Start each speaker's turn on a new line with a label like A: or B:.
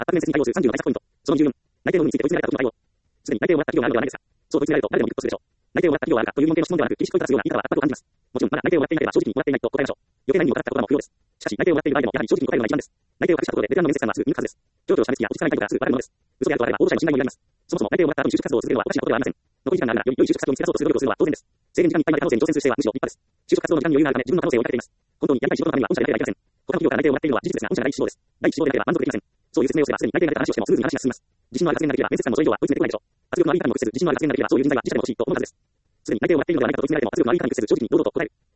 A: 圧迫面接に対応する30の対策ポイント。その14、内定の有無について追い詰められた時の対応。すでに内定をもらった企業があるのではないですか。そう追い詰められると誰でもびっとするでしょう。内定をもらった企業はあるかという疑問系の質問ではなく、厳しく問いただすような言い方は圧迫を感じます。もちろん、まだ内定をもらっていなければ正直にもらっていないと答えましょう。余計な意味を語った言葉も不要です。しかし、内定をもらっている場合でもやはり正直に答えるのが一番です。内定を隠したところでベテランの面接官はすぐ見抜くはずです。状況を示す気や落ち着かない態度がすぐバレるものです。嘘であるとあれば応募者への信頼も揺らぎます。そもそも内定をもらった後に就職活動を続けるのはおかしなことではありません。残り時間があるならより良い就職活動に照らそうとする努力をするのは当然です。制限時間いっぱいまで可能性に挑戦する姿勢はむしろ立派です。就職活動の時間に余裕があるため自分の可能性を追いかけています。本当にやりたい仕事のためには御社でなければいけません。他の企業から内定をもらっているのは事実ですが、御社が第一志望です。第一志望でなければ満足できません。そういう説明をすればすでに内定が出た話をしてもスムーズに話が進みます。自信のある発言ができれば面接官もそれ以上は追い詰めてこないでしょう。圧力のある言い方にも屈せず自信のある発言ができればそういう人材が自社でも欲しいと思うはずです。すでに内定をもらっているのではないかと決められても圧力のある言い方に屈せず正直に堂々と答える。